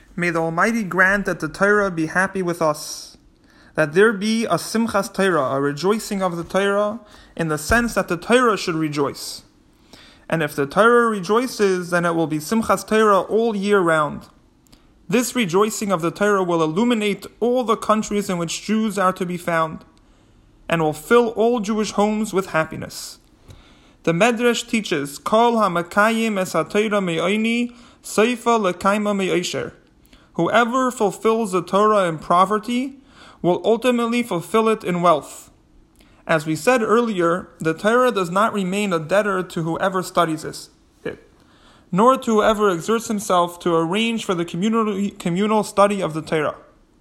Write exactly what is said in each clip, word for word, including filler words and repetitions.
May the Almighty grant that the Torah be happy with us, that there be a simchas Torah, a rejoicing of the Torah, in the sense that the Torah should rejoice. And if the Torah rejoices, then it will be simchas Torah all year round. This rejoicing of the Torah will illuminate all the countries in which Jews are to be found, and will fill all Jewish homes with happiness. The Medrash teaches, Kol ha-makayim es ha-Torah me'oini, seifa l'kaima me'osher. Whoever fulfills the Torah in poverty will ultimately fulfill it in wealth. As we said earlier, the Torah does not remain a debtor to whoever studies it, nor to whoever exerts himself to arrange for the communal, communal study of the Torah.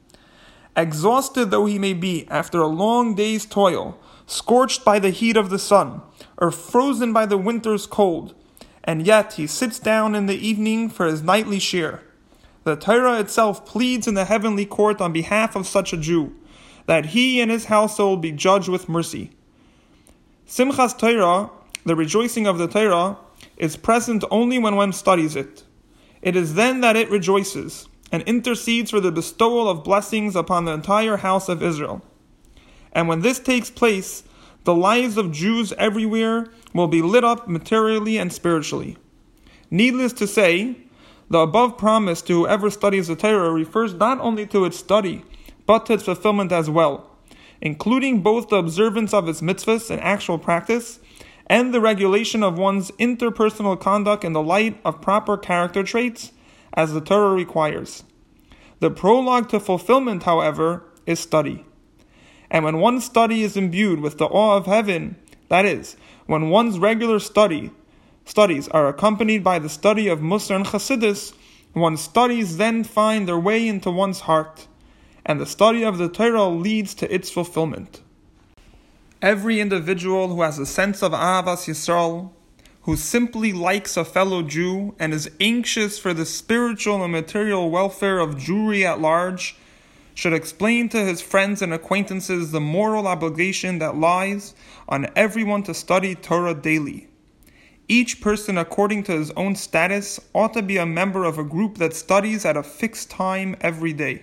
Exhausted though he may be after a long day's toil, scorched by the heat of the sun, or frozen by the winter's cold, and yet he sits down in the evening for his nightly shir. The Torah itself pleads in the heavenly court on behalf of such a Jew, that he and his household be judged with mercy. Simchas Torah, the rejoicing of the Torah, is present only when one studies it. It is then that it rejoices, and intercedes for the bestowal of blessings upon the entire house of Israel. And when this takes place, the lives of Jews everywhere will be lit up materially and spiritually. Needless to say, the above promise to whoever studies the Torah refers not only to its study, but to its fulfillment as well, including both the observance of its mitzvahs in actual practice, and the regulation of one's interpersonal conduct in the light of proper character traits, as the Torah requires. The prologue to fulfillment, however, is study. And when one's study is imbued with the awe of heaven, that is, when one's regular study studies are accompanied by the study of Musar and Chassidus, one's studies then find their way into one's heart, and the study of the Torah leads to its fulfillment. Every individual who has a sense of Ahavas Yisrael, who simply likes a fellow Jew and is anxious for the spiritual and material welfare of Jewry at large, should explain to his friends and acquaintances the moral obligation that lies on everyone to study Torah daily. Each person, according to his own status, ought to be a member of a group that studies at a fixed time every day.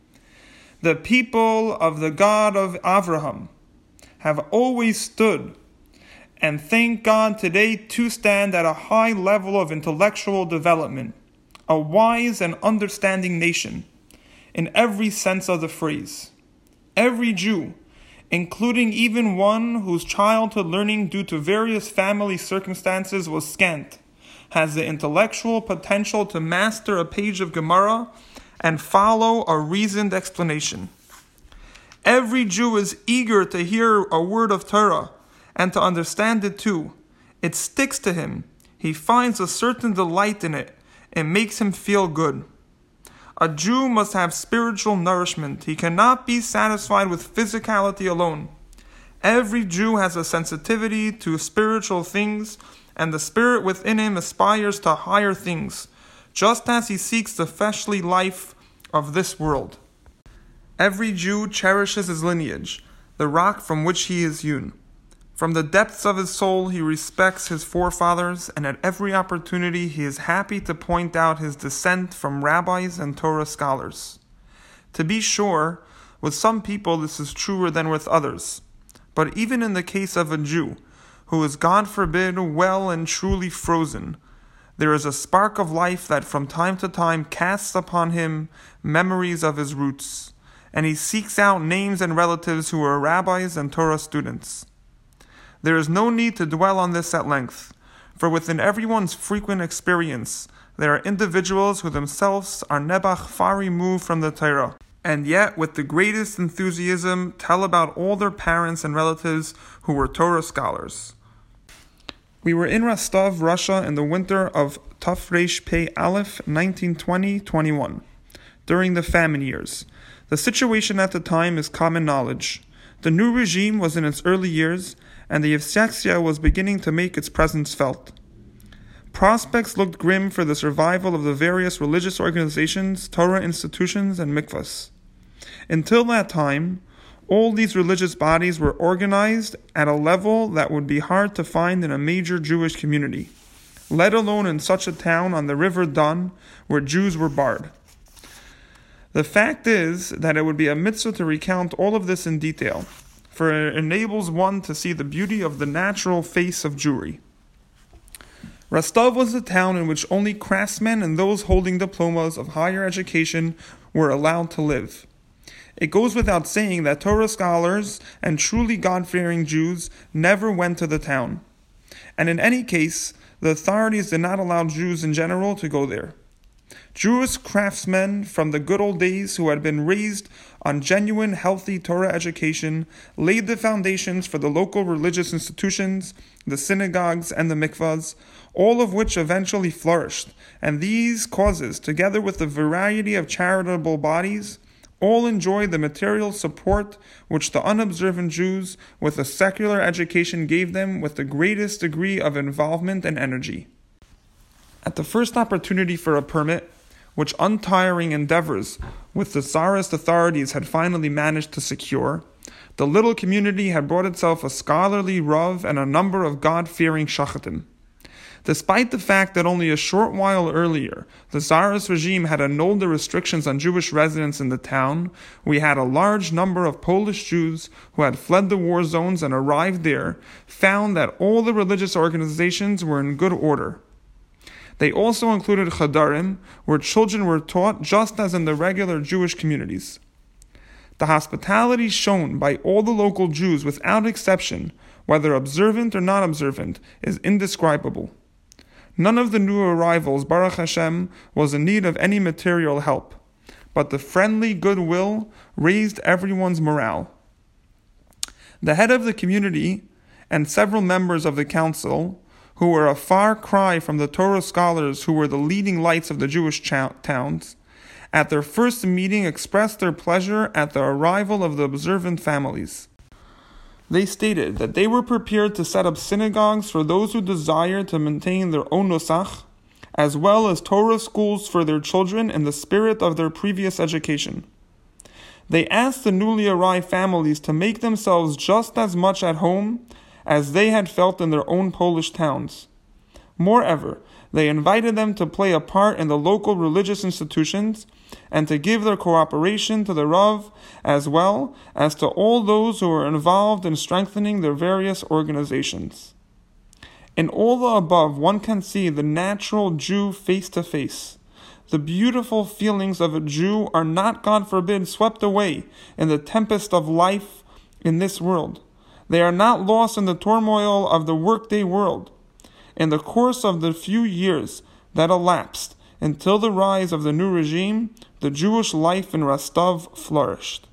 The people of the God of Avraham have always stood, and thank God today to stand at a high level of intellectual development, a wise and understanding nation, in every sense of the phrase. Every Jew, including even one whose childhood learning due to various family circumstances was scant, has the intellectual potential to master a page of Gemara and follow a reasoned explanation. Every Jew is eager to hear a word of Torah and to understand it too. It sticks to him. He finds a certain delight in it. It makes him feel good. A Jew must have spiritual nourishment. He cannot be satisfied with physicality alone. Every Jew has a sensitivity to spiritual things, and the spirit within him aspires to higher things, just as he seeks the fleshly life of this world. Every Jew cherishes his lineage, the rock from which he is hewn. From the depths of his soul he respects his forefathers, and at every opportunity he is happy to point out his descent from rabbis and Torah scholars. To be sure, with some people this is truer than with others. But even in the case of a Jew, who is, God forbid, well and truly frozen, there is a spark of life that from time to time casts upon him memories of his roots, and he seeks out names and relatives who are rabbis and Torah students. There is no need to dwell on this at length, for within everyone's frequent experience, there are individuals who themselves are nebach far removed from the Torah, and yet with the greatest enthusiasm tell about all their parents and relatives who were Torah scholars. We were in Rostov, Russia in the winter of Tafresh Pei Aleph nineteen twenty to twenty-one, during the famine years. The situation at the time is common knowledge. The new regime was in its early years, and the Yevsaksia was beginning to make its presence felt. Prospects looked grim for the survival of the various religious organizations, Torah institutions, and mikvahs. Until that time, all these religious bodies were organized at a level that would be hard to find in a major Jewish community, let alone in such a town on the river Don where Jews were barred. The fact is that it would be a mitzvah to recount all of this in detail, for it enables one to see the beauty of the natural face of Jewry. Rostov was a town in which only craftsmen and those holding diplomas of higher education were allowed to live. It goes without saying that Torah scholars and truly God-fearing Jews never went to the town. And in any case, the authorities did not allow Jews in general to go there. Jewish craftsmen from the good old days who had been raised on genuine, healthy Torah education laid the foundations for the local religious institutions, the synagogues, and the mikvahs, all of which eventually flourished, and these causes, together with the variety of charitable bodies, all enjoyed the material support which the unobservant Jews with a secular education gave them with the greatest degree of involvement and energy. At the first opportunity for a permit, which untiring endeavors with the Tsarist authorities had finally managed to secure, the little community had brought itself a scholarly Rav and a number of God-fearing shachatim. Despite the fact that only a short while earlier the Tsarist regime had annulled the restrictions on Jewish residents in the town, we had a large number of Polish Jews who had fled the war zones and arrived there, found that all the religious organizations were in good order. They also included chadarim, where children were taught just as in the regular Jewish communities. The hospitality shown by all the local Jews without exception, whether observant or not observant, is indescribable. None of the new arrivals, Baruch Hashem, was in need of any material help, but the friendly goodwill raised everyone's morale. The head of the community and several members of the council, who were a far cry from the Torah scholars who were the leading lights of the Jewish cha- towns, at their first meeting expressed their pleasure at the arrival of the observant families. They stated that they were prepared to set up synagogues for those who desired to maintain their own nusach, as well as Torah schools for their children in the spirit of their previous education. They asked the newly arrived families to make themselves just as much at home as they had felt in their own Polish towns. Moreover, they invited them to play a part in the local religious institutions and to give their cooperation to the Rav as well as to all those who were involved in strengthening their various organizations. In all the above, one can see the natural Jew face to face. The beautiful feelings of a Jew are not, God forbid, swept away in the tempest of life in this world. They are not lost in the turmoil of the workday world. In the course of the few years that elapsed until the rise of the new regime, the Jewish life in Rostov flourished.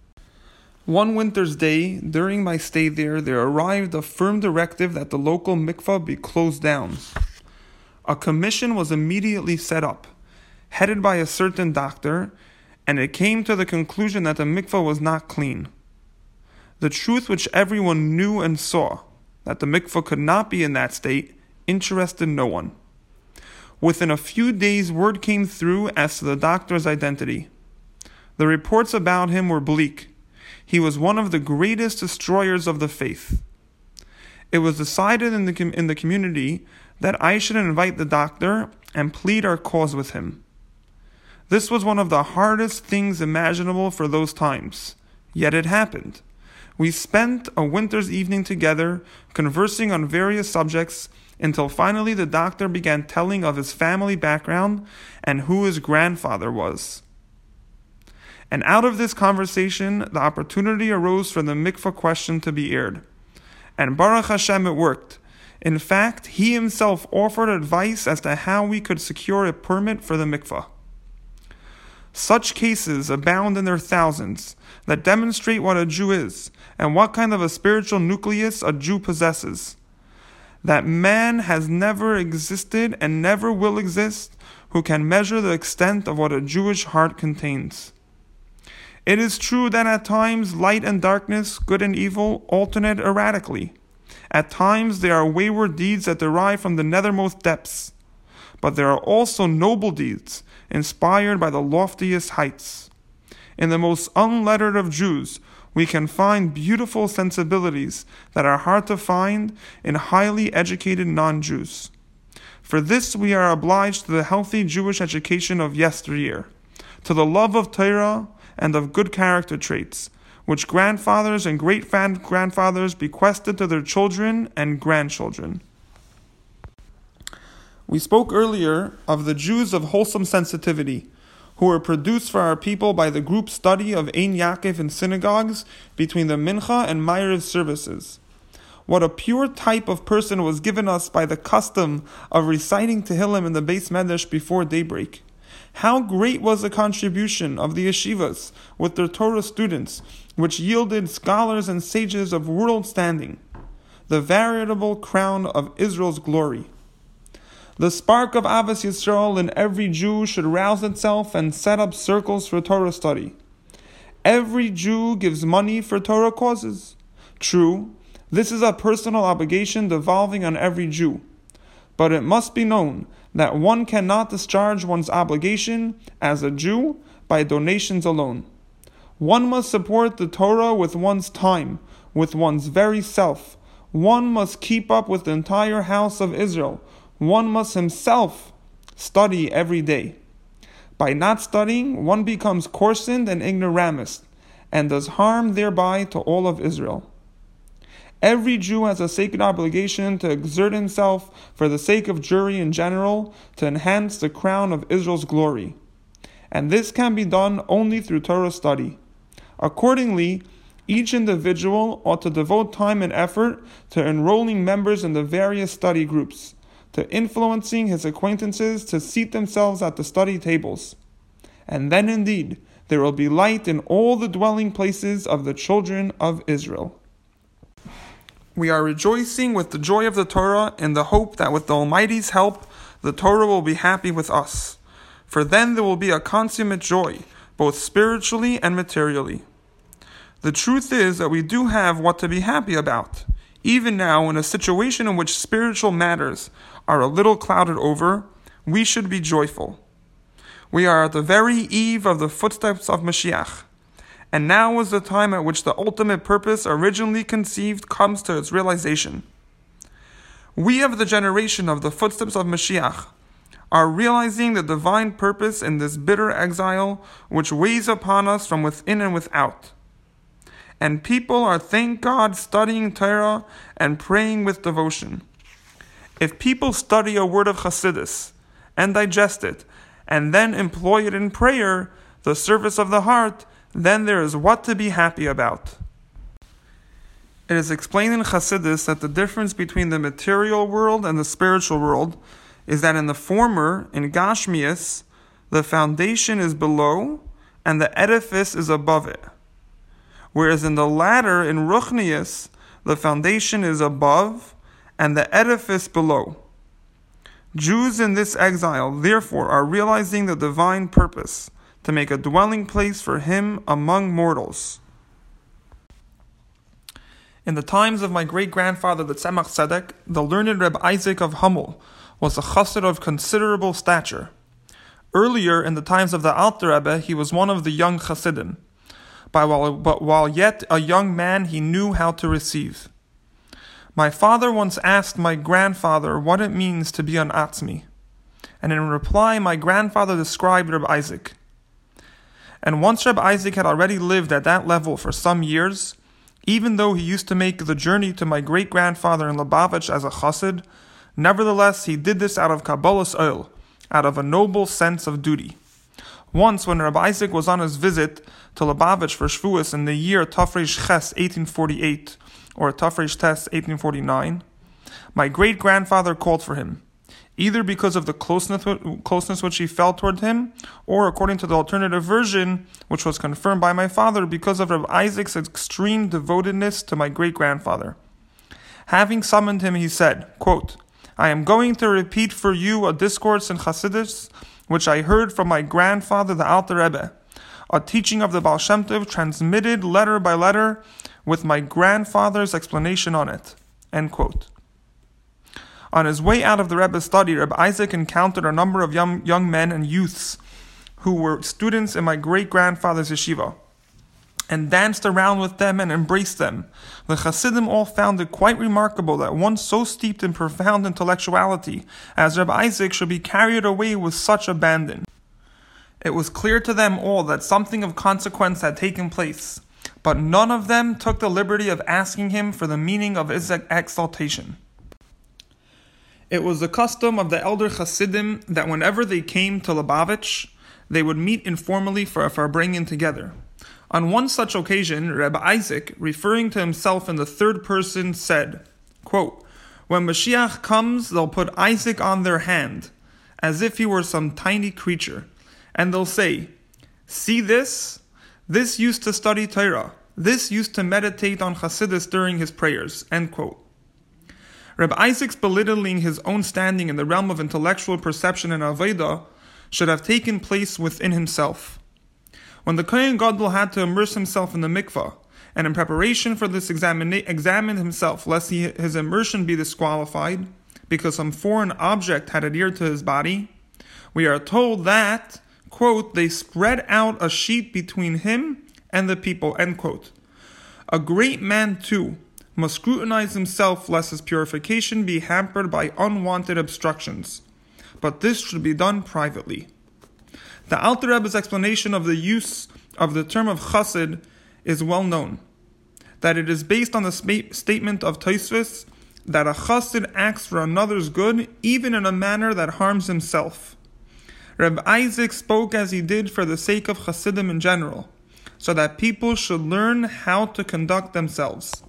One winter's day, during my stay there, there arrived a firm directive that the local mikvah be closed down. A commission was immediately set up, headed by a certain doctor, and it came to the conclusion that the mikvah was not clean. The truth which everyone knew and saw, that the mikvah could not be in that state, interested no one. Within a few days, word came through as to the doctor's identity. The reports about him were bleak. He was one of the greatest destroyers of the faith. It was decided in the com- in the community that I should invite the doctor and plead our cause with him. This was one of the hardest things imaginable for those times, yet it happened. We spent a winter's evening together, conversing on various subjects, until finally the doctor began telling of his family background and who his grandfather was. And out of this conversation, the opportunity arose for the mikvah question to be aired. And Baruch Hashem, it worked. In fact, he himself offered advice as to how we could secure a permit for the mikvah. Such cases abound in their thousands that demonstrate what a Jew is and what kind of a spiritual nucleus a Jew possesses. That man has never existed and never will exist who can measure the extent of what a Jewish heart contains. It is true that at times light and darkness, good and evil, alternate erratically. At times there are wayward deeds that derive from the nethermost depths. But there are also noble deeds, inspired by the loftiest heights. In the most unlettered of Jews, we can find beautiful sensibilities that are hard to find in highly educated non-Jews. For this we are obliged to the healthy Jewish education of yesteryear, to the love of Torah and of good character traits, which grandfathers and great-grandfathers bequested to their children and grandchildren. We spoke earlier of the Jews of wholesome sensitivity, who were produced for our people by the group study of Ein Yaakov in synagogues between the Mincha and Ma'ariv services. What a pure type of person was given us by the custom of reciting Tehillim in the Beis Medrash before daybreak. How great was the contribution of the yeshivas with their Torah students, which yielded scholars and sages of world standing, the veritable crown of Israel's glory. The spark of Avos Yisrael in every Jew should rouse itself and set up circles for Torah study. Every Jew gives money for Torah causes. True, this is a personal obligation devolving on every Jew. But it must be known that one cannot discharge one's obligation as a Jew by donations alone. One must support the Torah with one's time, with one's very self. One must keep up with the entire house of Israel. One must himself study every day. By not studying, one becomes coarsened and ignoramus, and does harm thereby to all of Israel. Every Jew has a sacred obligation to exert himself for the sake of Jewry in general to enhance the crown of Israel's glory. And this can be done only through Torah study. Accordingly, each individual ought to devote time and effort to enrolling members in the various study groups, to influencing his acquaintances to seat themselves at the study tables. And then indeed, there will be light in all the dwelling places of the children of Israel. We are rejoicing with the joy of the Torah in the hope that with the Almighty's help, the Torah will be happy with us. For then there will be a consummate joy, both spiritually and materially. The truth is that we do have what to be happy about. Even now, in a situation in which spiritual matters are a little clouded over, we should be joyful. We are at the very eve of the footsteps of Mashiach, and now is the time at which the ultimate purpose originally conceived comes to its realization. We of the generation of the footsteps of Mashiach are realizing the divine purpose in this bitter exile which weighs upon us from within and without. And people are, thank God, studying Torah and praying with devotion. If people study a word of Chassidus and digest it, and then employ it in prayer, the service of the heart, then there is what to be happy about. It is explained in Chassidus that the difference between the material world and the spiritual world is that in the former, in Gashmias, the foundation is below and the edifice is above it. Whereas in the latter, in Ruchnius, the foundation is above and the edifice below. Jews in this exile, therefore, are realizing the divine purpose to make a dwelling place for him among mortals. In the times of my great-grandfather, the Tzemach Tzedek, the learned Reb Isaac of Hummel was a chassid of considerable stature. Earlier, in the times of the Alter Rebbe, he was one of the young chassidim. But while, but while yet a young man, he knew how to receive. My father once asked my grandfather what it means to be an atzmi, and in reply my grandfather described Reb Isaac. And once Reb Isaac had already lived at that level for some years, even though he used to make the journey to my great-grandfather in Lubavitch as a chassid, nevertheless he did this out of Kabbalas Oil, out of a noble sense of duty. Once, when Reb Isaac was on his visit to Lubavitch for Shavuos in the year Tafresh Ches eighteen forty-eight, or Tafresh Tes eighteen forty-nine, my great-grandfather called for him, either because of the closeness, closeness which he felt toward him, or according to the alternative version, which was confirmed by my father, because of Reb Isaac's extreme devotedness to my great-grandfather. Having summoned him, he said, quote, I am going to repeat for you a discourse in Chassidus, which I heard from my grandfather, the Alter Rebbe, a teaching of the Baal Shem Tov transmitted letter by letter with my grandfather's explanation on it. End quote. On his way out of the Rebbe's study, Reb Isaac encountered a number of young, young men and youths who were students in my great-grandfather's yeshiva, and danced around with them and embraced them. The Chassidim all found it quite remarkable that one so steeped in profound intellectuality as Reb Isaac should be carried away with such abandon. It was clear to them all that something of consequence had taken place, but none of them took the liberty of asking him for the meaning of his exaltation. It was the custom of the elder Hasidim that whenever they came to Lubavitch, they would meet informally for a farbrengen together. On one such occasion, Reb Isaac, referring to himself in the third person, said, quote, "When Mashiach comes, they'll put Isaac on their hand, as if he were some tiny creature, and they'll say, 'See this? This used to study Torah. This used to meditate on Chassidus during his prayers.'" End quote. Reb Isaac's belittling his own standing in the realm of intellectual perception and avodah should have taken place within himself. When the Kohen Gadol had to immerse himself in the mikvah, and in preparation for this examina- examined himself lest he, his immersion be disqualified because some foreign object had adhered to his body, we are told that, quote, "they spread out a sheet between him and the people," end quote. A great man, too, must scrutinize himself lest his purification be hampered by unwanted obstructions, but this should be done privately. The Alter Rebbe's explanation of the use of the term of chassid is well known, that it is based on the sp- statement of Tosfos that a chassid acts for another's good even in a manner that harms himself. Reb Isaac spoke as he did for the sake of chassidim in general, so that people should learn how to conduct themselves.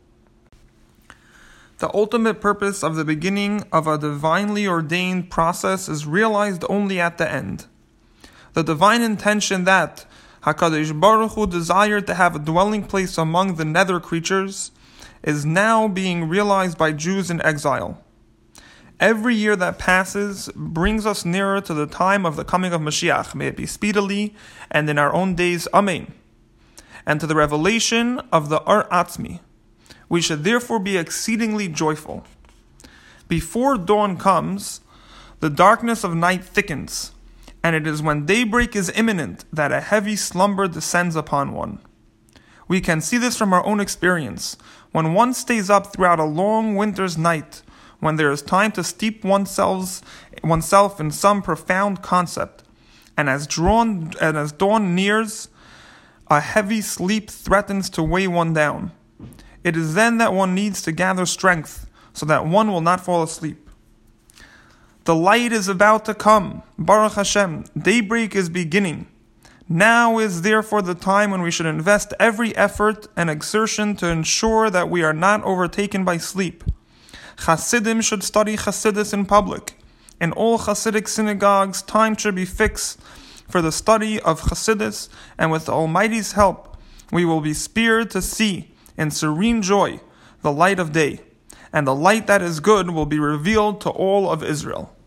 The ultimate purpose of the beginning of a divinely ordained process is realized only at the end. The divine intention that HaKadosh Baruch Hu desired to have a dwelling place among the nether creatures is now being realized by Jews in exile. Every year that passes brings us nearer to the time of the coming of Mashiach, may it be speedily and in our own days, Amen, and to the revelation of the Ar Atzmi. We should therefore be exceedingly joyful. Before dawn comes, the darkness of night thickens, and it is when daybreak is imminent that a heavy slumber descends upon one. We can see this from our own experience. When one stays up throughout a long winter's night, when there is time to steep oneself, oneself in some profound concept, and as drawn and as dawn nears, a heavy sleep threatens to weigh one down. It is then that one needs to gather strength, so that one will not fall asleep. The light is about to come. Baruch Hashem, daybreak is beginning. Now is therefore the time when we should invest every effort and exertion to ensure that we are not overtaken by sleep. Chassidim should study Chassidus in public. In all Chassidic synagogues, time should be fixed for the study of Chassidus, and with the Almighty's help, we will be spared to see in serene joy the light of day, and the light that is good will be revealed to all of Israel.